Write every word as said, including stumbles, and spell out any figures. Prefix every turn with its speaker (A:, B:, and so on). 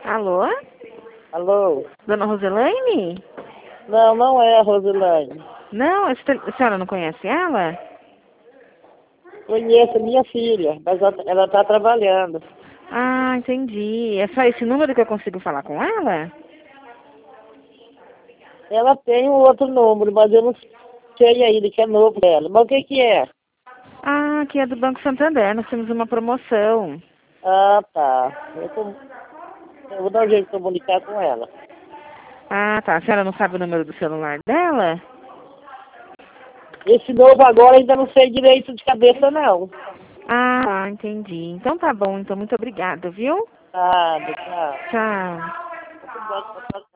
A: Alô?
B: Alô?
A: Dona Roselaine?
B: Não, não é a Roselaine.
A: Não, a senhora a senhora não conhece ela?
B: Conheço a minha filha, mas ela está trabalhando.
A: Ah, entendi. É só esse número que eu consigo falar com ela?
B: Ela tem um outro número, mas eu não sei ainda, que é novo dela. Mas o que que é?
A: Ah, que é do Banco Santander. Nós temos uma promoção.
B: Ah, tá. Eu, tô... eu vou dar um jeito de comunicar com ela.
A: Ah, tá. A senhora não sabe o número do celular dela?
B: Esse novo agora ainda não sei direito de cabeça, não.
A: Ah, tá, entendi. Então tá bom. Então muito obrigada, viu?
B: Ah, tchau.
A: Tchau.